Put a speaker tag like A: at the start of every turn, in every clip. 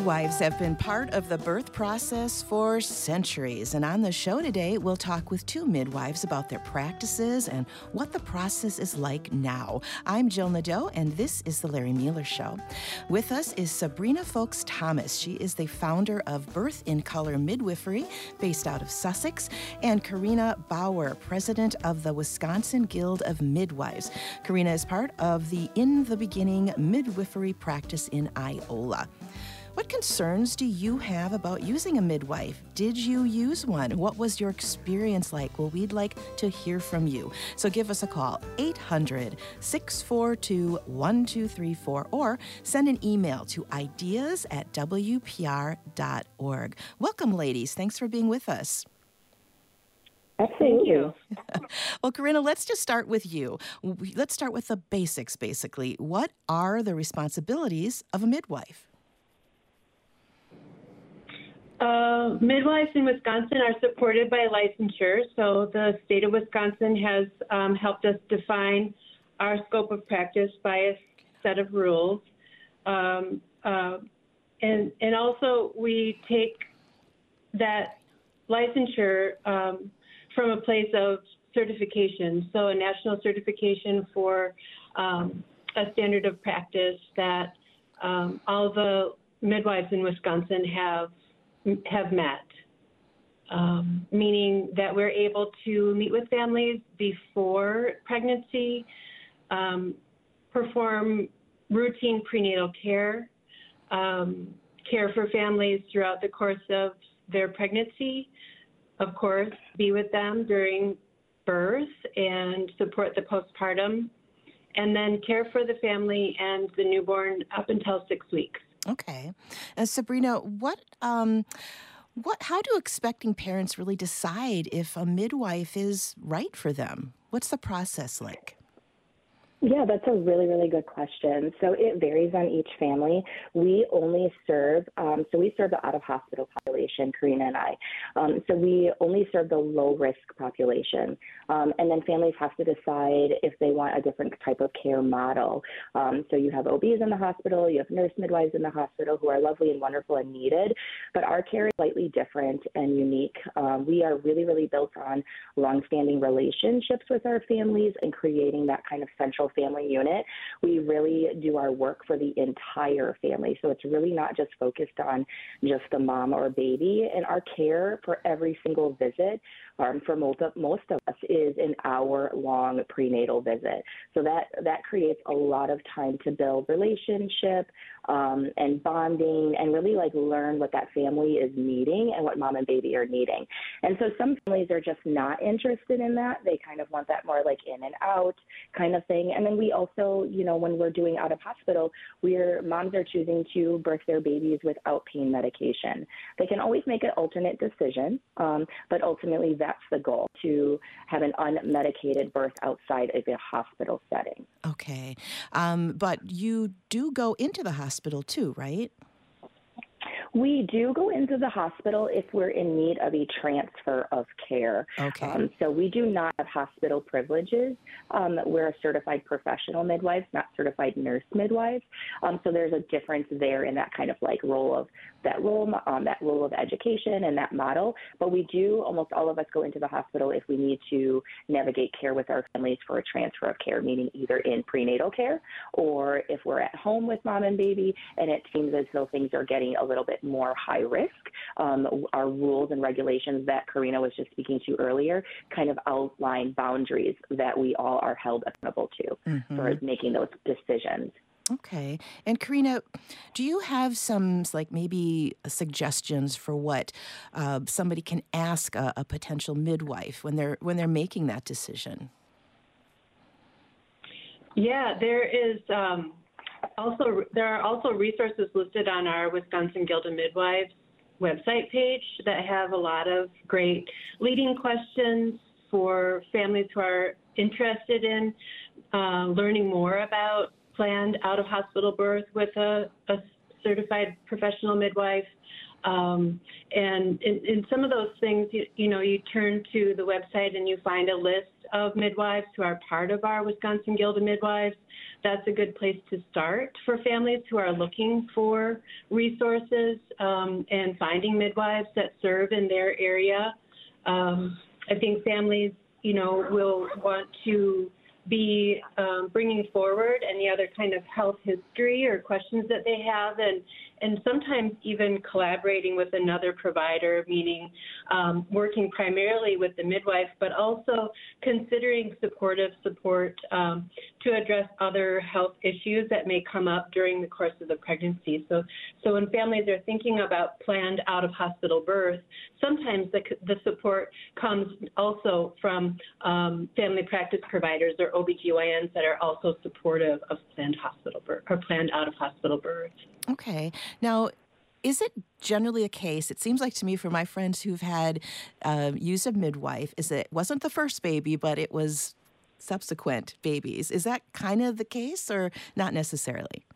A: Midwives have been part of the birth process for centuries, and on the show today, we'll talk with two midwives about their practices and what the process is like now. I'm Jill Nadeau, and this is The Larry Mueller Show. With us is Sabrina Folks-Thomas. She is the founder of Birth in Color Midwifery, based out of Sussex, and Karina Bauer, president of the Wisconsin Guild of Midwives. Karina is part of the In the Beginning midwifery practice in Iola. What concerns do you have about using a midwife? Did you use one? What was your experience like? Well, we'd like to hear from you. So give us a call, 800-642-1234, or send an email to ideas@wpr.org. Welcome, ladies. Thanks for being with us.
B: Absolutely. Thank you.
A: Well, Karina, let's just start with you. Let's start with the basics, basically. What are the responsibilities of a midwife?
B: Midwives in Wisconsin are supported by licensure, so the state of Wisconsin has helped us define our scope of practice by a set of rules. And also we take that licensure from a place of certification, so a national certification for a standard of practice that all the midwives in Wisconsin have met, meaning that we're able to meet with families before pregnancy, perform routine prenatal care, care for families throughout the course of their pregnancy, of course, be with them during birth and support the postpartum, and then care for the family and the newborn up until 6 weeks.
A: Okay. Sabrina, how do expecting parents really decide if a midwife is right for them? What's the process like?
C: Yeah, that's a really, really good question. So it varies on each family. We only serve, we serve the out-of-hospital population, Karina and I. So we only serve the low-risk population. And then families have to decide if they want a different type of care model. So you have OBs in the hospital, you have nurse midwives in the hospital who are lovely and wonderful and needed, but our care is slightly different and unique. We are really, really built on longstanding relationships with our families and creating that kind of central family unit. We really do our work for the entire family. So it's really not just focused on just the mom or baby. And our care for every single visit, for most of us, is an hour-long prenatal visit. So that creates a lot of time to build relationship and bonding and really learn what that family is needing and what mom and baby are needing. And so some families are just not interested in that. They kind of want that more in and out kind of thing. And then we also, when we're doing out of hospital, moms are choosing to birth their babies without pain medication. They can always make an alternate decision, but ultimately that's the goal, to have an unmedicated birth outside of a hospital setting.
A: Okay. But you do go into the hospital too, right?
C: We do go into the hospital if we're in need of a transfer of care.
A: Okay.
C: So we do not have hospital privileges. We're a certified professional midwives, not certified nurse midwives. So there's a difference there in that kind of role of that role of education and that model. But we do, almost all of us go into the hospital if we need to navigate care with our families for a transfer of care, meaning either in prenatal care or if we're at home with mom and baby and it seems as though things are getting a little bit more high risk. Our rules and regulations that Karina was just speaking to earlier kind of outline boundaries that we all are held accountable to for making those decisions.
A: Okay. And Karina, do you have some maybe suggestions for what somebody can ask a potential midwife when they're making that decision?
B: Yeah, there are also resources listed on our Wisconsin Guild of Midwives website page that have a lot of great leading questions for families who are interested in learning more about planned out-of-hospital birth with a certified professional midwife. And in some of those things, you turn to the website and you find a list of midwives who are part of our Wisconsin Guild of Midwives. That's a good place to start for families who are looking for resources and finding midwives that serve in their area. I think families, will want to be bringing forward any other kind of health history or questions that they have, and sometimes even collaborating with another provider, meaning working primarily with the midwife, but also considering supportive support to address other health issues that may come up during the course of the pregnancy. So when families are thinking about planned out-of-hospital birth, sometimes the support comes also from family practice providers or OBGYNs that are also supportive of planned hospital birth or planned out-of-hospital birth.
A: Okay. Now, is it generally a case, it seems like to me from my friends who've had use of midwife, is that it wasn't the first baby, but it was subsequent babies. Is that kind of the case or not necessarily?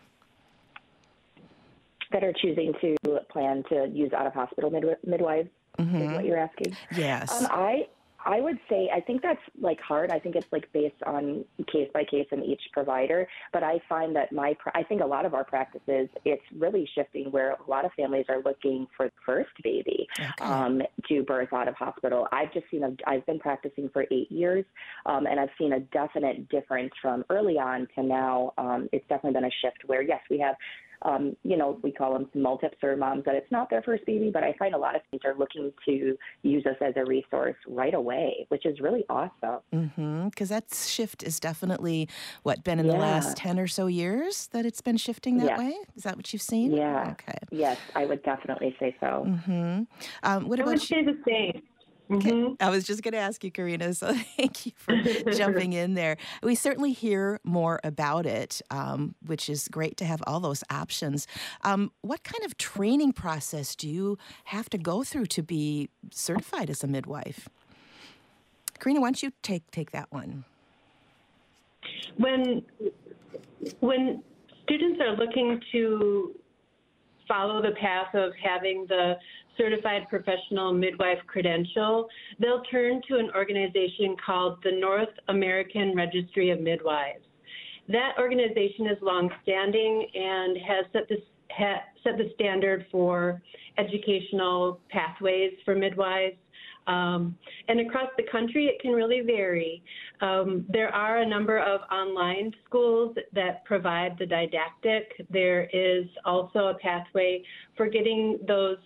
C: That are choosing to plan to use out-of-hospital midwives is what you're asking?
A: Yes.
C: I would say, I think that's hard. I think it's based on case by case in each provider. But I find that I think a lot of our practices, it's really shifting where a lot of families are looking for the first baby to birth out of hospital. I've been practicing for 8 years, and I've seen a definite difference from early on to now. It's definitely been a shift where, yes, we have we call them multips or moms that it's not their first baby, but I find a lot of things are looking to use us as a resource right away, which is really awesome.
A: Because that shift is definitely, been in the last 10 or so years that it's been shifting that way? Is that what you've seen?
C: Yeah.
A: Okay.
C: Yes, I would definitely say so.
A: What about
B: I would say the same.
A: Okay. I was just going to ask you, Karina, so thank you for jumping in there. We certainly hear more about it, which is great to have all those options. What kind of training process do you have to go through to be certified as a midwife? Karina, why don't you take that one?
B: When students are looking to follow the path of having the certified professional midwife credential, they'll turn to an organization called the North American Registry of Midwives. That organization is longstanding and has set the standard for educational pathways for midwives. And across the country, it can really vary. There are a number of online schools that provide the didactic. There is also a pathway for getting those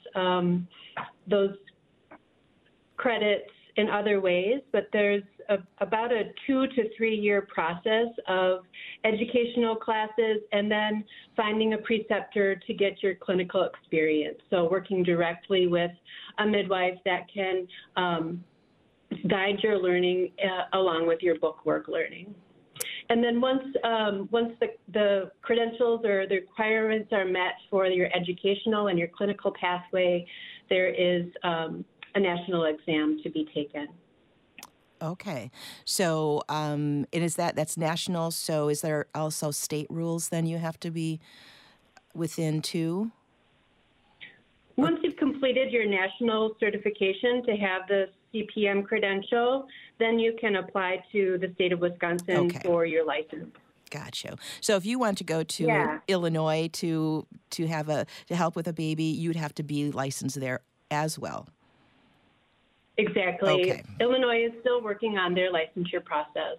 B: credits in other ways, but there's about a 2 to 3 year process of educational classes and then finding a preceptor to get your clinical experience. So working directly with a midwife that can guide your learning along with your bookwork learning. And then once the credentials or the requirements are met for your educational and your clinical pathway, there is a national exam to be taken.
A: Okay. So, and that's national, so is there also state rules then you have to be within too?
B: Once you've completed your national certification to have the CPM credential, then you can apply to the state of Wisconsin for your license.
A: Gotcha. So if you want to go to Illinois to help with a baby, you'd have to be licensed there as well.
B: Exactly.
A: Okay.
B: Illinois is still working on their licensure process.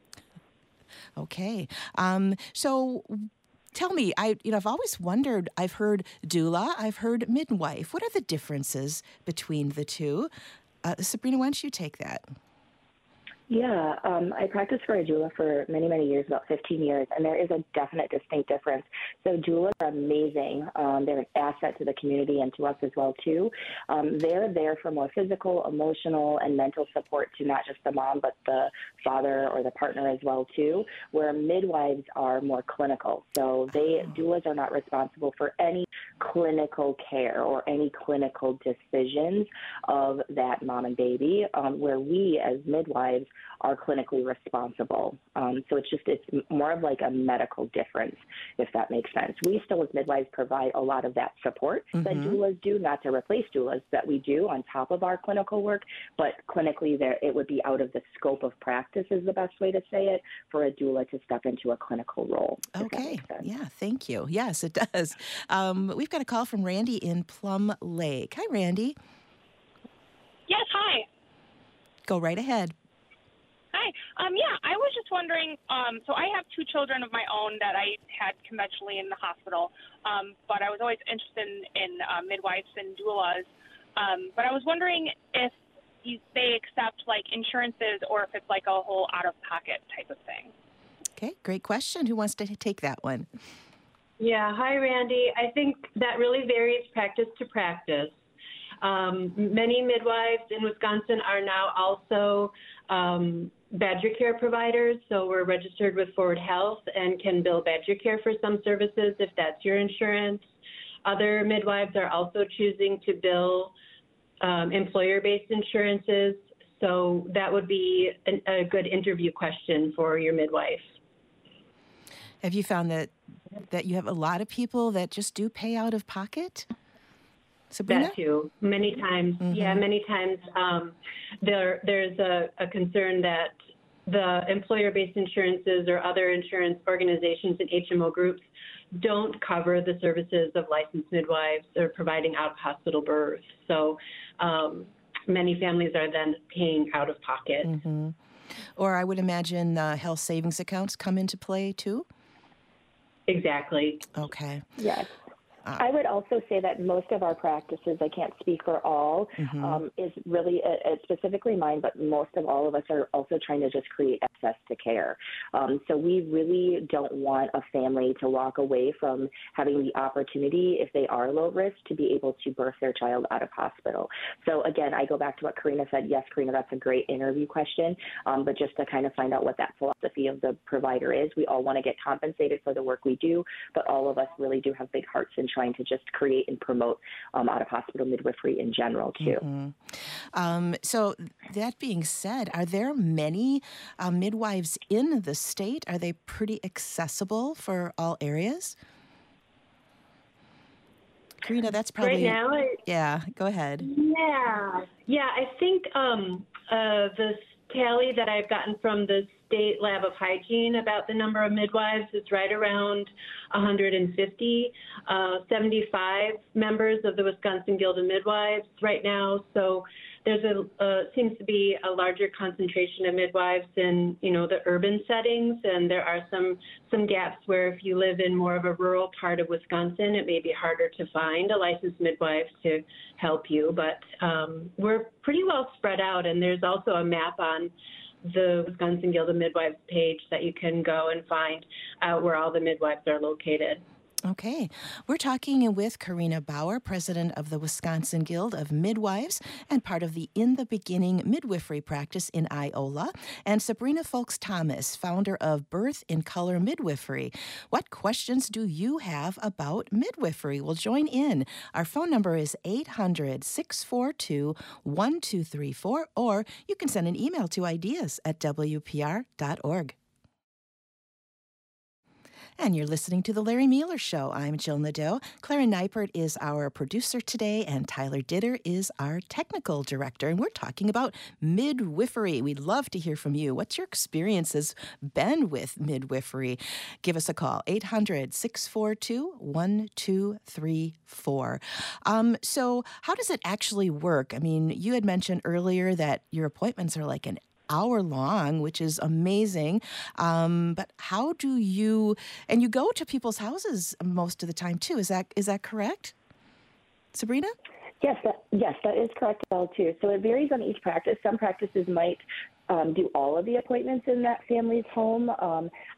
A: Okay. So tell me, I've always wondered, I've heard doula, I've heard midwife. What are the differences between the two? Sabrina, why don't you take that?
C: Yeah, I practiced for a doula for many, many years, about 15 years, and there is a definite distinct difference. So doulas are amazing. They're an asset to the community and to us as well, too. They're there for more physical, emotional, and mental support to not just the mom, but the father or the partner as well, too, where midwives are more clinical. So doulas are not responsible for any clinical care or any clinical decisions of that mom and baby, where we as midwives are clinically responsible. So it's more of like a medical difference, if that makes sense. We still, as midwives, provide a lot of that support that doulas do, not to replace doulas, that we do on top of our clinical work, but clinically it would be out of the scope of practice is the best way to say it, for a doula to step into a clinical role.
A: Okay. Yeah, thank you. Yes, it does. We've got a call from Randy in Plum Lake. Hi, Randy.
D: Yes, hi.
A: Go right ahead.
D: Hi. Yeah, I was just wondering, so I have two children of my own that I had conventionally in the hospital, but I was always interested in midwives and doulas. But I was wondering if they accept, like, insurances or if it's like a whole out-of-pocket type of thing.
A: Okay, great question. Who wants to take that one?
B: Yeah, hi, Randy. I think that really varies practice to practice. Many midwives in Wisconsin are now also Badger Care providers, so we're registered with Forward Health and can bill Badger Care for some services if that's your insurance. Other midwives are also choosing to bill employer-based insurances, so that would be a good interview question for your midwife.
A: Have you found that you have a lot of people that just do pay out of pocket? Sabrina?
B: That too, many times. Yeah, many times there's a concern that the employer-based insurances or other insurance organizations and HMO groups don't cover the services of licensed midwives or providing out-of-hospital births. So many families are then paying out of pocket.
A: Or I would imagine health savings accounts come into play too?
B: Exactly.
A: Okay.
C: Yes. I would also say that most of our practices, I can't speak for all, is really specifically mine, but most of all of us are also trying to just create access to care. So we really don't want a family to walk away from having the opportunity, if they are low risk, to be able to birth their child out of hospital. So again, I go back to what Karina said. Yes, Karina, that's a great interview question, but just to kind of find out what that philosophy of the provider is. We all want to get compensated for the work we do, but all of us really do have big hearts in trying to just create and promote out-of-hospital midwifery in general, too.
A: So that being said, are there many midwives in the state? Are they pretty accessible for all areas? Karina, that's probably...
B: Right now?
A: Yeah, go ahead.
B: Yeah, I think the tally that I've gotten from the State Lab of Hygiene about the number of midwives is right around 150, 75 members of the Wisconsin Guild of Midwives right now. So there's seems to be a larger concentration of midwives in, the urban settings, and there are some gaps where if you live in more of a rural part of Wisconsin, it may be harder to find a licensed midwife to help you. But we're pretty well spread out, and there's also a map on the Wisconsin Guild of Midwives page that you can go and find out where all the midwives are located.
A: Okay. We're talking with Karina Bauer, president of the Wisconsin Guild of Midwives and part of the In the Beginning midwifery practice in Iola, and Sabrina Folks-Thomas, founder of Birth in Color Midwifery. What questions do you have about midwifery? Well, join in. Our phone number is 800-642-1234, or you can send an email to ideas@wpr.org. And you're listening to The Larry Mueller Show. I'm Jill Nadeau. Clara Neipert is our producer today, and Tyler Ditter is our technical director. And we're talking about midwifery. We'd love to hear from you. What's your experiences been with midwifery? Give us a call, 800-642-1234. So how does it actually work? I mean, you had mentioned earlier that your appointments are like an hour long, which is amazing. But how do you, and you go to people's houses most of the time too. Is that correct, Sabrina?
C: Yes, that is correct as well too. So it varies on each practice. Some practices might do all of the appointments in that family's home.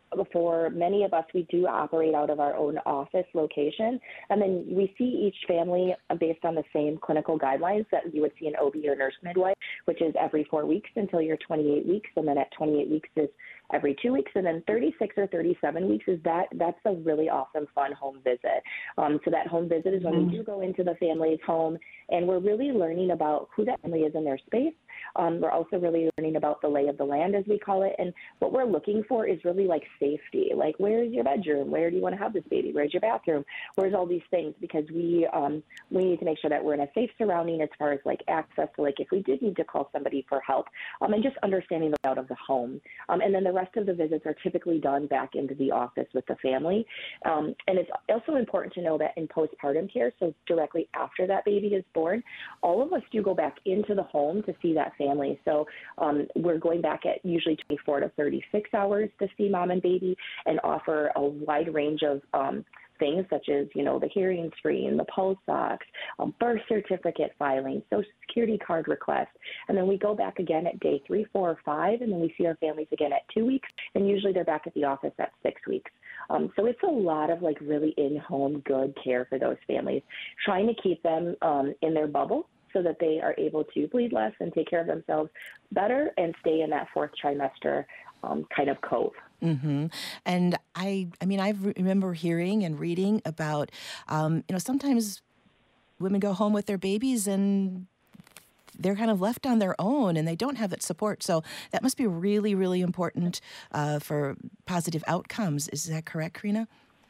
C: for many of us, we do operate out of our own office location, and then we see each family based on the same clinical guidelines that you would see an OB or nurse midwife, which is every 4 weeks until you're 28 weeks, and then at 28 weeks is every 2 weeks, and then 36 or 37 weeks is that's a really awesome, fun home visit. So that home visit is when we do go into the family's home, and we're really learning about who that family is in their space. We're also really learning about the lay of the land, as we call it, and what we're looking for is really like safety. Like, where's your bedroom? Where do you want to have this baby? Where's your bathroom? Where's all these things? Because we need to make sure that we're in a safe surrounding as far as like access to, like, if we did need to call somebody for help, and just understanding the layout of the home. And then the rest of the visits are typically done back into the office with the family. And it's also important to know that in postpartum care, so directly after that baby is born, all of us do go back into the home to see that family. So we're going back at usually 24 to 36 hours to see mom and baby and offer a wide range of things such as, the hearing screen, the pulse ox, birth certificate filing, Social Security card request. And then we go back again at day 3, 4, or 5, and then we see our families again at 2 weeks, and usually they're back at the office at 6 weeks. So it's a lot of like really in-home good care for those families, trying to keep them in their bubble so that they are able to bleed less and take care of themselves better and stay in that 4th trimester kind of cove.
A: Mm-hmm. And I remember hearing and reading about, sometimes women go home with their babies and they're kind of left on their own and they don't have that support. So that must be really, really important for positive outcomes. Is that correct, Karina?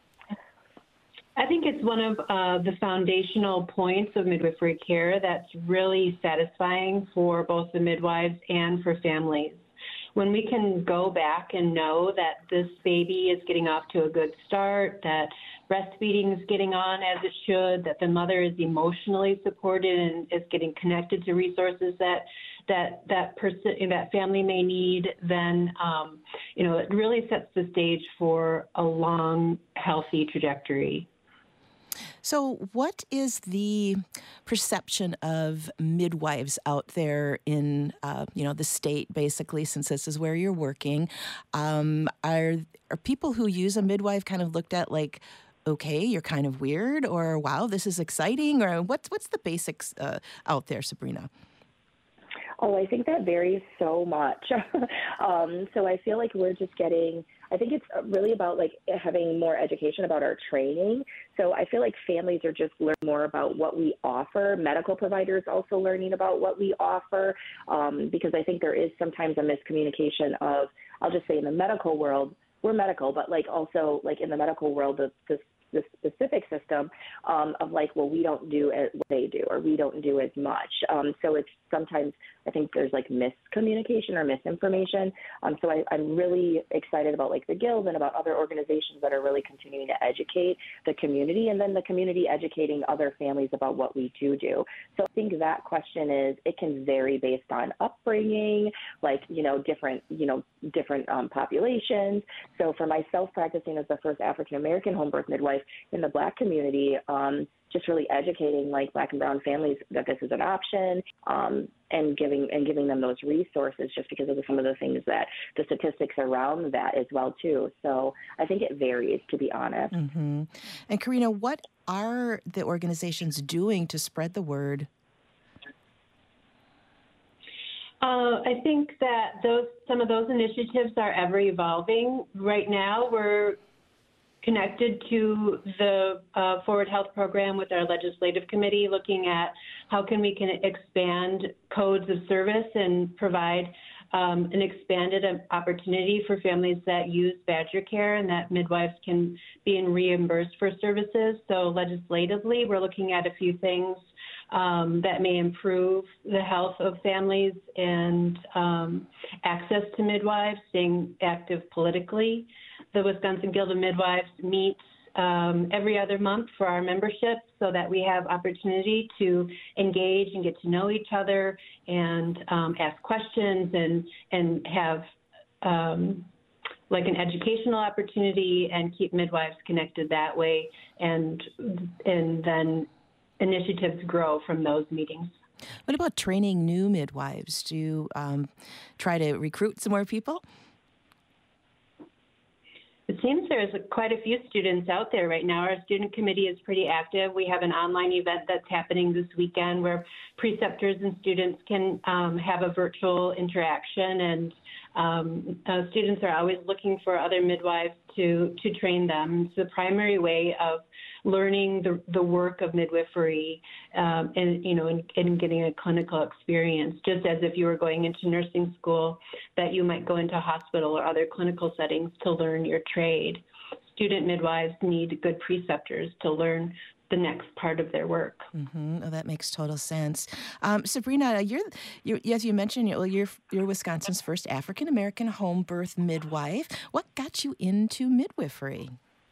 B: I think it's one of the foundational points of midwifery care that's really satisfying for both the midwives and for families. When we can go back and know that this baby is getting off to a good start, that breastfeeding is getting on as it should, that the mother is emotionally supported and is getting connected to resources that family may need, then it really sets the stage for a long, healthy trajectory.
A: So what is the perception of midwives out there in, the state, basically, since this is where you're working? Are people who use a midwife kind of looked at like, okay, you're kind of weird, or wow, this is exciting, or what's the basics out there, Sabrina?
C: Oh, I think that varies so much. So I feel like I think it's really about like having more education about our training. So I feel like families are just learning more about what we offer. Medical providers also learning about what we offer, because I think there is sometimes a miscommunication of, I'll just say in the medical world, we're medical, but like also like in the medical world, the specific system of like, well, we don't do what they do, or we don't do as much. So it's sometimes, I think there's like miscommunication or misinformation. So I'm really excited about like the Guild and about other organizations that are really continuing to educate the community, and then the community educating other families about what we do. So I think that question it can vary based on upbringing, like, different populations. So for myself, practicing as the first African-American home birth midwife in the Black community, just really educating like Black and brown families that this is an option, and giving them those resources, just because of some of the things that the statistics around that as well too. So I think it varies, to be honest.
A: Mm-hmm. And Karina, what are the organizations doing to spread the word?
B: I think that some of those initiatives are ever evolving. Right now, we're connected to the Forward Health Program with our legislative committee, looking at how can expand codes of service and provide an expanded opportunity for families that use Badger Care, and that midwives can be reimbursed for services. So legislatively, we're looking at a few things that may improve the health of families and access to midwives, staying active politically. The Wisconsin Guild of Midwives meets every other month for our membership, so that we have opportunity to engage and get to know each other and ask questions and have like an educational opportunity and keep midwives connected that way, and then initiatives grow from those meetings.
A: What about training new midwives? Do you try to recruit some more people?
B: seems there's quite a few students out there right now. Our student committee is pretty active. We have an online event that's happening this weekend where preceptors and students can have a virtual interaction, and students are always looking for other midwives to train them. It's the primary way of learning the work of midwifery and getting a clinical experience, just as if you were going into nursing school, that you might go into a hospital or other clinical settings to learn your trade. Student midwives need good preceptors to learn the next part of their work.
A: Mm-hmm. Oh, that makes total sense. Sabrina, you're as you mentioned, you're Wisconsin's first African-American home birth midwife. What got you into midwifery?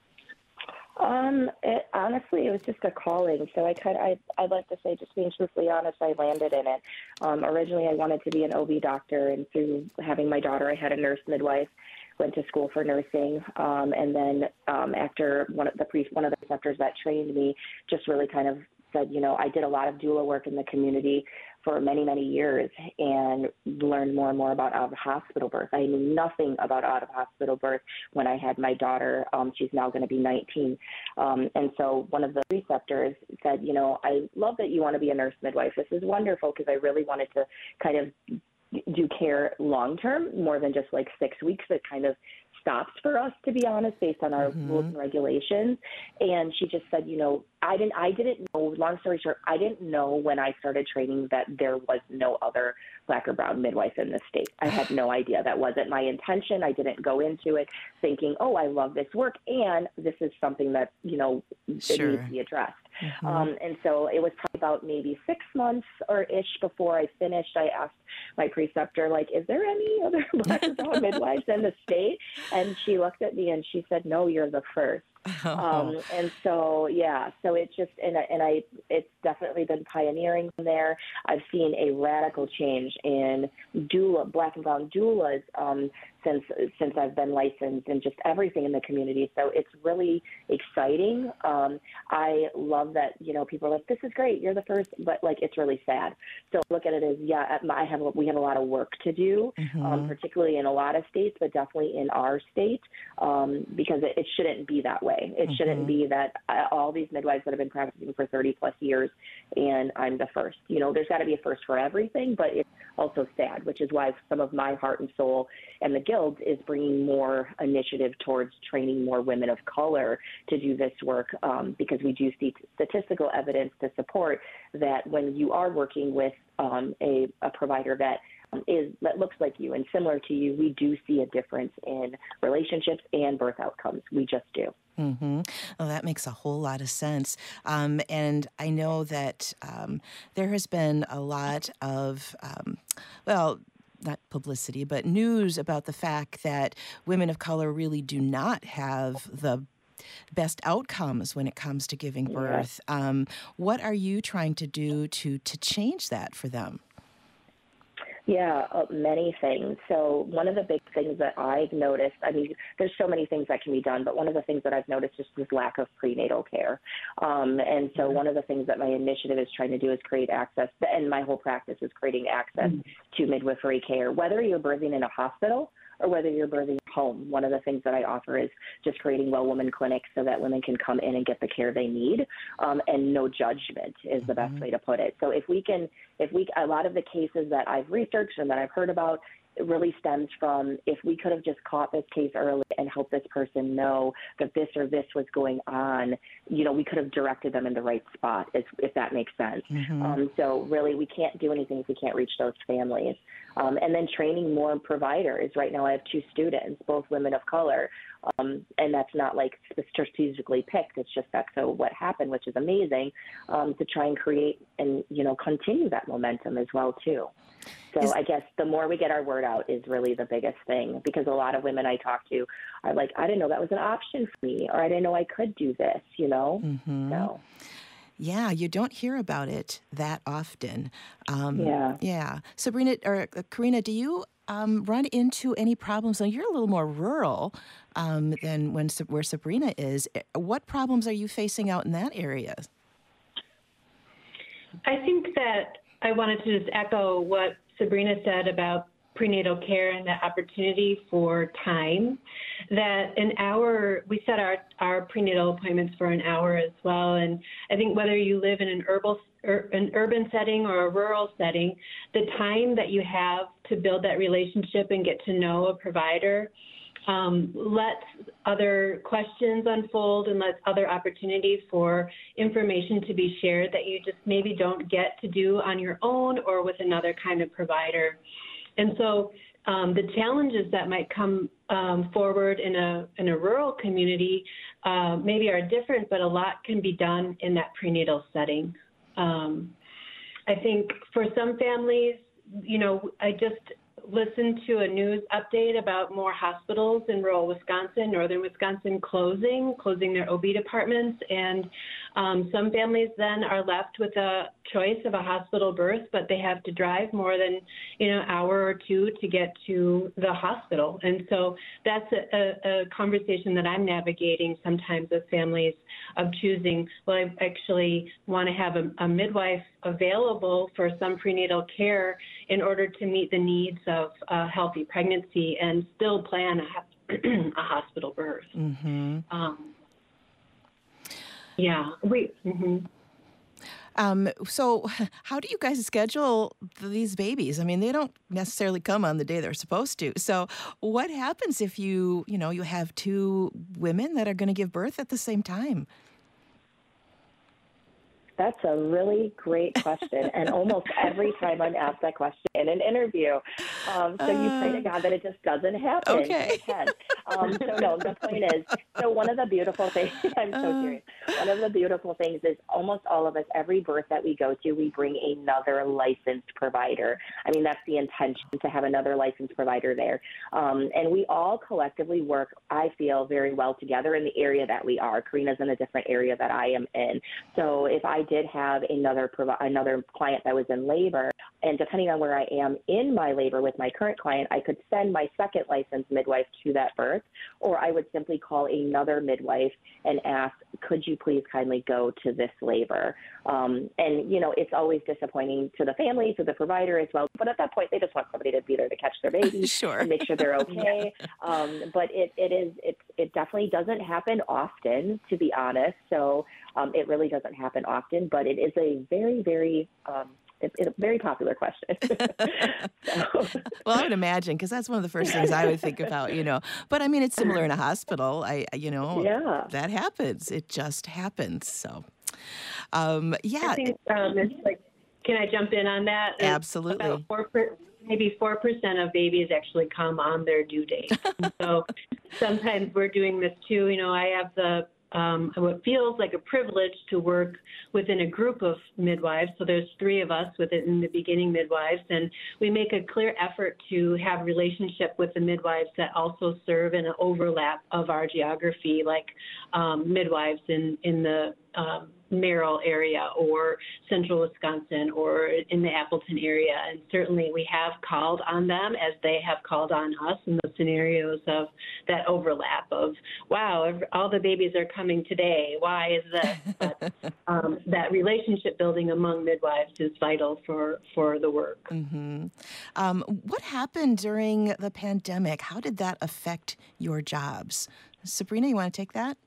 C: Honestly, it was just a calling. So I'd like to say, just being truthfully honest, I landed in it. Originally, I wanted to be an OB doctor, and through having my daughter, I had a nurse midwife, went to school for nursing, and then after one of the preceptors that trained me just really kind of said, I did a lot of doula work in the community for many, many years and learned more and more about out-of-hospital birth. I knew nothing about out-of-hospital birth when I had my daughter. She's now going to be 19. And so one of the preceptors said, I love that you want to be a nurse midwife. This is wonderful, because I really wanted to kind of do care long-term, more than just like 6 weeks. It kind of stopped for us, to be honest, based on our rules and regulations. And she just said, I didn't know, long story short, I didn't know when I started training that there was no other Black or brown midwife in the state. I had no idea. That wasn't my intention. I didn't go into it thinking, oh, I love this work, and this is something that, it needs to be addressed. And so it was probably about maybe 6 months or ish before I finished. I asked my preceptor, is there any other Black or brown midwives in the state? And she looked at me and she said, no, you're the first. And so, so it just, it's definitely been pioneering from there. I've seen a radical change in Black and brown doulas since I've been licensed, and just everything in the community. So it's really exciting. I love that, people are like, this is great, you're the first, but it's really sad. So look at it as, we have a lot of work to do, particularly in a lot of states, but definitely in our state, because it shouldn't be that way. It shouldn't be that all these midwives that have been practicing for 30 plus years and I'm the first. There's got to be a first for everything, but it's also sad, which is why some of my heart and soul and the Guild is bringing more initiative towards training more women of color to do this work, because we do see statistical evidence to support that when you are working with a provider that looks like you and similar to you, we do see a difference in relationships and birth outcomes. We just do.
A: Mm-hmm. Well, that makes a whole lot of sense. And I know that there has been a lot of, not publicity, but news about the fact that women of color really do not have the best outcomes when it comes to giving birth. What are you trying to do to change that for them?
C: Yeah, many things. So one of the big things that I've noticed, there's so many things that can be done, but one of the things that I've noticed is this lack of prenatal care. And so one of the things that my initiative is trying to do is create access, and my whole practice is creating access to midwifery care, whether you're birthing in a hospital or whether you're birthing at home. One of the things that I offer is just creating well woman clinics so that women can come in and get the care they need, and no judgment is the best way to put it. So a lot of the cases that I've researched and that I've heard about, it really stems from, if we could have just caught this case early and helped this person know that this or this was going on, we could have directed them in the right spot, if that makes sense. So really, we can't do anything if we can't reach those families. And then training more providers. Right now I have 2 students, both women of color, and that's not strategically picked. It's just that's what happened, which is amazing, to try and create and, continue that momentum as well, too. So I guess the more we get our word out is really the biggest thing, because a lot of women I talk to are like, I didn't know that was an option for me, or I didn't know I could do this, So.
A: Yeah, you don't hear about it that often.
C: Yeah.
A: Sabrina or Karina, do you run into any problems? Now, you're a little more rural than where Sabrina is. What problems are you facing out in that area?
B: I think that I wanted to just echo what Sabrina said about prenatal care and the opportunity for time, that an hour, we set our prenatal appointments for an hour as well. And I think whether you live in an urban setting or a rural setting, the time that you have to build that relationship and get to know a provider lets other questions unfold and lets other opportunities for information to be shared that you just maybe don't get to do on your own or with another kind of provider. And so the challenges that might come forward in a rural community maybe are different, but a lot can be done in that prenatal setting. I think for some families, I just listened to a news update about more hospitals in rural Wisconsin, northern Wisconsin closing their OB departments. And some families then are left with a choice of a hospital birth, but they have to drive more than, an hour or two to get to the hospital. And so that's a conversation that I'm navigating sometimes with families of choosing, well, I actually want to have a midwife available for some prenatal care in order to meet the needs of a healthy pregnancy and still plan a hospital birth.
A: Mm-hmm. So how do you guys schedule these babies? I mean, they don't necessarily come on the day they're supposed to. So what happens if you have two women that are going to give birth at the same time?
C: That's a really great question, and almost every time I'm asked that question in an interview. So you pray to God that it just doesn't happen.
A: Okay.
C: So no, the point is, so one of the beautiful things, I'm so serious, one of the beautiful things is almost all of us, every birth that we go to, we bring another licensed provider. I mean, that's the intention, to have another licensed provider there. And we all collectively work, I feel, very well together in the area that we are. Karina's in a different area that I am in. So if I did have another client that was in labor, and depending on where I am in my labor with my current client, I could send my second licensed midwife to that birth, or I would simply call another midwife and ask, could you please kindly go to this labor? And, it's always disappointing to the family, to the provider as well. But at that point, they just want somebody to be there to catch their baby
A: Sure.
C: and make sure they're okay. But it definitely doesn't happen often, to be honest. So it really doesn't happen often, but it is a very, very it's a very popular question.
A: Well, I would imagine, because that's one of the first things I would think about, But I mean, it's similar in a hospital. That happens. It just happens. So, yeah.
B: I think it's like, can I jump in on that?
A: Absolutely.
B: About maybe 4% of babies actually come on their due date. So sometimes we're doing this too. I have what feels like a privilege to work within a group of midwives. So there's 3 of us within the beginning midwives, and we make a clear effort to have relationship with the midwives that also serve in an overlap of our geography, like midwives in the Merrill area or central Wisconsin or in the Appleton area. And certainly we have called on them as they have called on us in those scenarios of that overlap of, wow, all the babies are coming today. Why is this? But that relationship building among midwives is vital for the work.
A: Mm-hmm. What happened during the pandemic? How did that affect your jobs? Sabrina, you want to take that?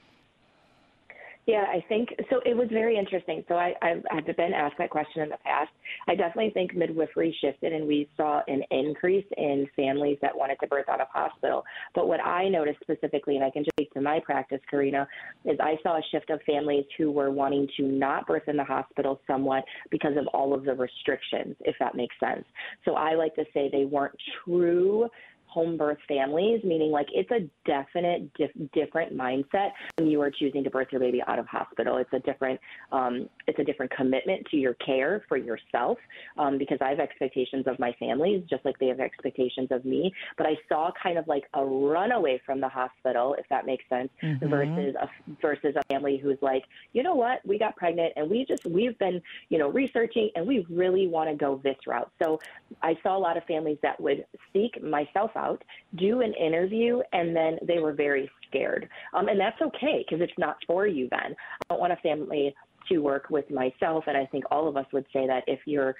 C: Yeah, I think so. It was very interesting. So I've been asked that question in the past. I definitely think midwifery shifted, and we saw an increase in families that wanted to birth out of hospital. But what I noticed specifically, and I can just speak to my practice, Karina, is I saw a shift of families who were wanting to not birth in the hospital somewhat because of all of the restrictions, if that makes sense. So I like to say they weren't true home birth families, meaning like it's a definite different mindset when you are choosing to birth your baby out of hospital. It's a different commitment to your care for yourself, because I have expectations of my families just like they have expectations of me. But I saw kind of like a runaway from the hospital, if that makes sense,
A: mm-hmm.
C: versus a family who's like, you know what, we got pregnant and we've been researching and we really want to go this route. So I saw a lot of families that would seek myself out, do an interview, and then they were very scared. And that's okay, because it's not for you then. I don't want a family to work with myself, and I think all of us would say that if you're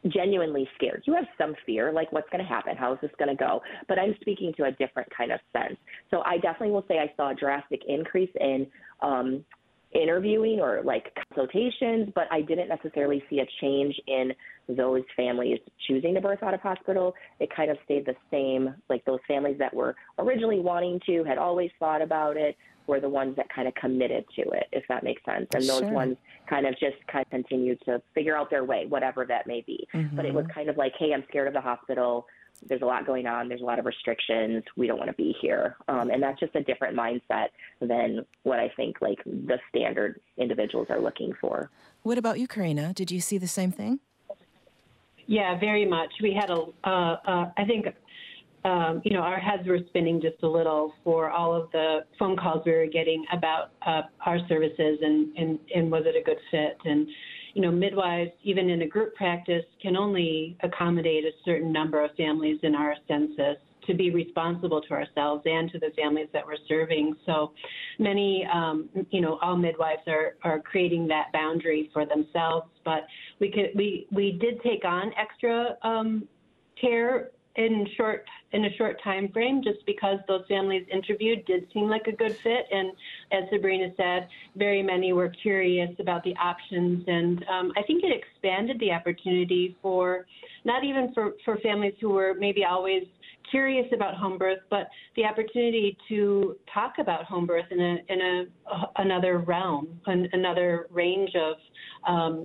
C: genuinely scared. You have some fear, like what's going to happen? How is this going to go? But I'm speaking to a different kind of sense. So I definitely will say I saw a drastic increase in interviewing or like consultations, but I didn't necessarily see a change in those families choosing to birth out of hospital. It kind of stayed the same. Like those families that were originally wanting to, had always thought about it, were the ones that kind of committed to it, if that makes sense. And those ones kind of just kind of continued to figure out their way, whatever that may be. But it was kind of like, hey, I'm scared of the hospital. There's a lot going on. There's a lot of restrictions. We don't want to be here. And that's just a different mindset than what I think like the standard individuals are looking for.
A: What about you, Karina? Did you see the same thing?
B: Yeah, very much. We had I think, our heads were spinning just a little for all of the phone calls we were getting about our services and was it a good fit? And, midwives, even in a group practice, can only accommodate a certain number of families in our census to be responsible to ourselves and to the families that we're serving. So many, all midwives are creating that boundary for themselves. But we did take on extra care in a short time frame, just because those families interviewed did seem like a good fit. And as Sabrina said, very many were curious about the options. And I think it expanded the opportunity for not even for families who were maybe always curious about home birth, but the opportunity to talk about home birth in another realm, another range of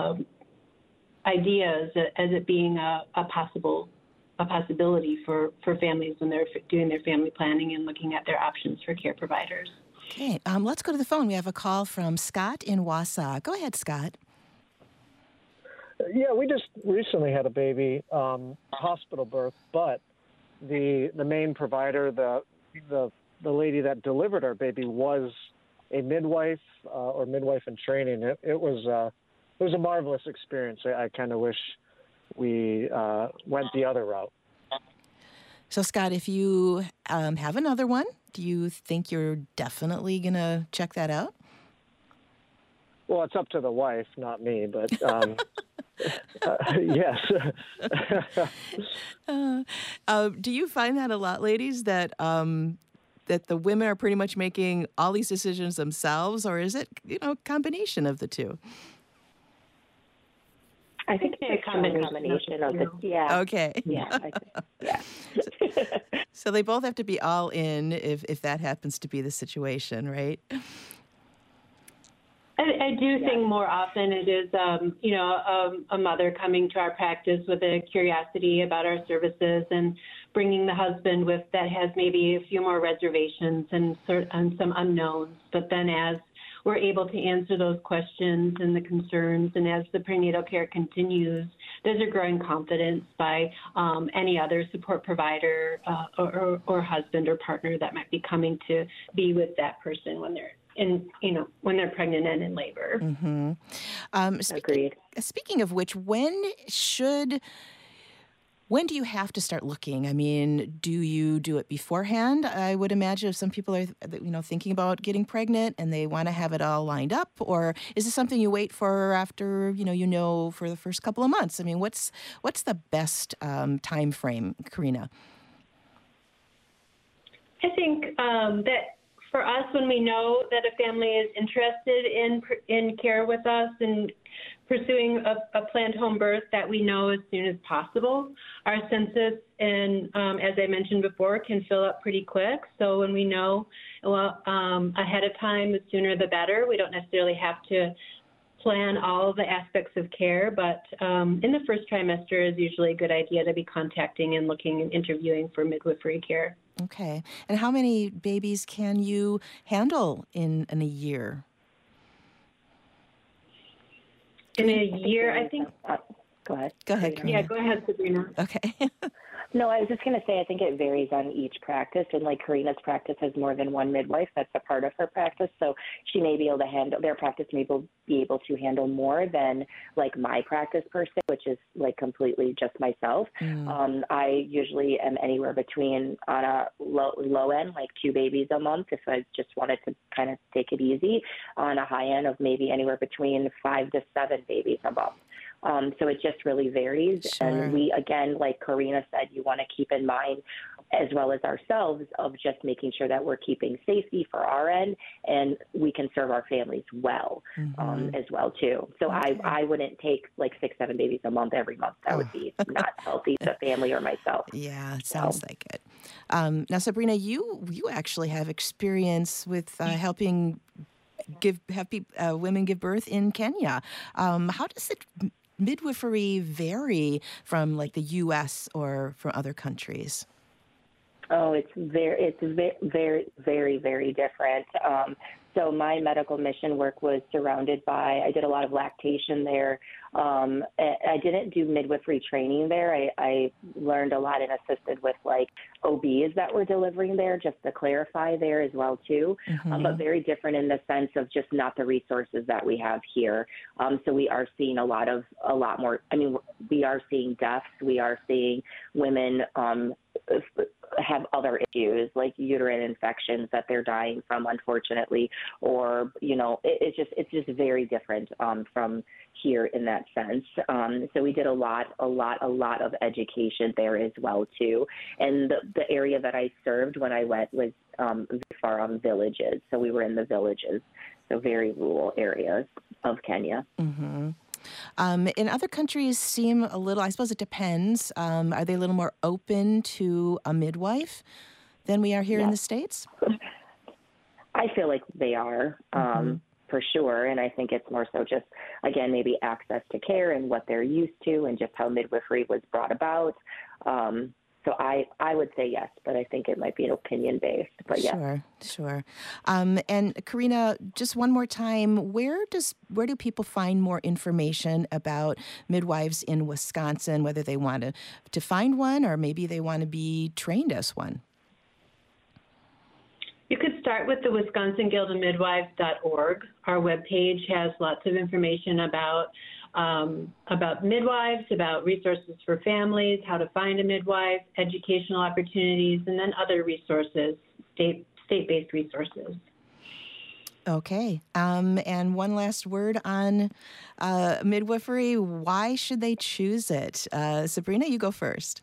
B: ideas as it being a possibility for families when they're doing their family planning and looking at their options for care providers.
A: Okay, let's go to the phone. We have a call from Scott in Wausau. Go ahead, Scott.
E: Yeah, we just recently had a baby, hospital birth, but the main provider, the lady that delivered our baby, was a midwife or midwife in training. It was a marvelous experience. I kind of wish we went the other route.
A: So, Scott, if you have another one, do you think you're definitely going to check that out?
E: Well, it's up to the wife, not me, but yes.
A: Do you find that a lot, ladies, that that the women are pretty much making all these decisions themselves, or is it, a combination of the two?
C: I think it's a combination of the yeah.
A: Okay.
C: Yeah. Yeah.
A: So they both have to be all in if that happens to be the situation, right?
B: I do think more often it is, a mother coming to our practice with a curiosity about our services and bringing the husband with that has maybe a few more reservations and some unknowns. But then as we're able to answer those questions and the concerns, and as the prenatal care continues, there's a growing confidence by any other support provider or husband or partner that might be coming to be with that person when they're when they're pregnant and in labor.
A: Mm-hmm.
C: Agreed.
A: Speaking of which, when do you have to start looking? I mean, do you do it beforehand? I would imagine if some people are, thinking about getting pregnant and they want to have it all lined up, or is this something you wait for after, for the first couple of months? I mean, what's the best time frame, Karina?
B: I think that for us, when we know that a family is interested in care with us and pursuing a planned home birth, that we know as soon as possible. Our census, and as I mentioned before, can fill up pretty quick. So when we know ahead of time, the sooner the better. We don't necessarily have to plan all the aspects of care, but in the first trimester is usually a good idea to be contacting and looking and interviewing for midwifery care.
A: Okay. And how many babies can you handle in a year?
B: In a year, I think.
C: Go ahead.
A: Go ahead, Karina.
B: Yeah, go ahead, Sabrina.
A: Okay.
C: No, I was just going to say, I think it varies on each practice. And like Karina's practice has more than one midwife. That's a part of her practice. So she may be able to handle, their practice may be able to handle more than like my practice per se, which is like completely just myself. I usually am anywhere between on a low end, like 2 babies a month, if I just wanted to kind of take it easy, on a high end of maybe anywhere between 5 to 7 babies a month. So it just really varies.
A: Sure.
C: And we, again, like Karina said, you want to keep in mind, as well as ourselves, of just making sure that we're keeping safety for our end and we can serve our families well as well, too. So
A: Okay.
C: I wouldn't take like 6-7 babies a month every month. That would be not healthy to the family or myself.
A: Yeah, it sounds like it. Now, Sabrina, you actually have experience with helping women give birth in Kenya. How does midwifery vary from like the U.S. or from other countries?
C: Oh, it's very, very, very different. So my medical mission work was surrounded by, I did a lot of lactation there. I didn't do midwifery training there. I learned a lot and assisted with like OBs that were delivering there, just to clarify there as well too. But very different in the sense of just not the resources that we have here. So we are seeing a lot more, I mean, we are seeing deaths. We are seeing women, have other issues like uterine infections that they're dying from, unfortunately, or, you know, it's just very different from here in that sense. So we did a lot of education there as well too. And the area that I served when I went was very far on villages. So we were in the villages, so very rural areas of Kenya.
A: In other countries seem a little, I suppose it depends. Are they a little more open to a midwife than we are here in the States?
C: I feel like they are, for sure. And I think it's more so just, again, maybe access to care and what they're used to and just how midwifery was brought about. So I would say yes, but I think it might be opinion-based. But yeah.
A: Sure. And Karina, just one more time, where do people find more information about midwives in Wisconsin, whether they want to find one or maybe they want to be trained as one?
B: You could start with the Wisconsin Guild of Midwives.org. Our webpage has lots of information about midwives, about resources for families, how to find a midwife, educational opportunities, and then other resources, state-based resources.
A: Okay. And one last word on midwifery. Why should they choose it? Sabrina, you go first.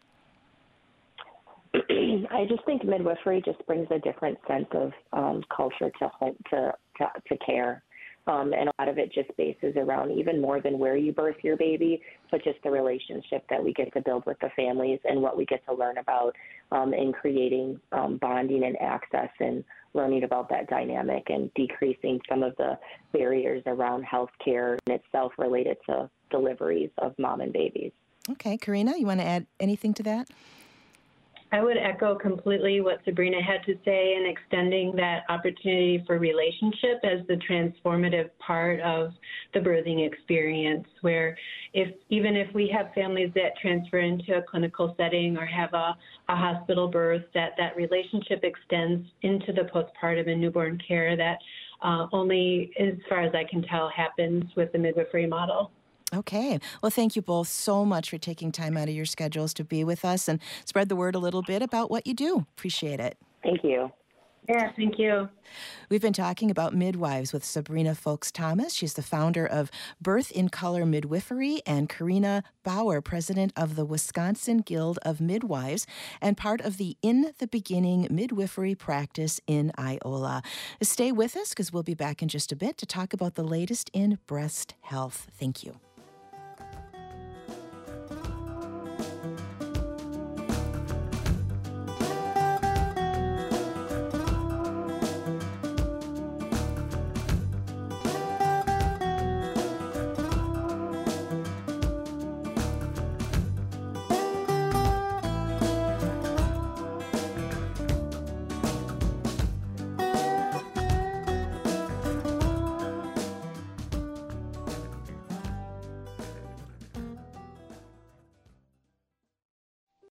C: I just think midwifery just brings a different sense of culture to home, to care. And a lot of it just bases around even more than where you birth your baby, but just the relationship that we get to build with the families and what we get to learn about in creating bonding and access and learning about that dynamic and decreasing some of the barriers around healthcare in itself related to deliveries of mom and babies.
A: Okay. Karina, you want to add anything to that?
B: I would echo completely what Sabrina had to say in extending that opportunity for relationship as the transformative part of the birthing experience, where even if we have families that transfer into a clinical setting or have a hospital birth, that relationship extends into the postpartum and newborn care that only, as far as I can tell, happens with the midwifery model.
A: Okay. Well, thank you both so much for taking time out of your schedules to be with us and spread the word a little bit about what you do. Appreciate it.
C: Thank you.
B: Yeah, thank you.
A: We've been talking about midwives with Sabrina Folks-Thomas. She's the founder of Birth in Color Midwifery, and Karina Bauer, president of the Wisconsin Guild of Midwives and part of the In the Beginning midwifery practice in Iola. Stay with us because we'll be back in just a bit to talk about the latest in breast health. Thank you.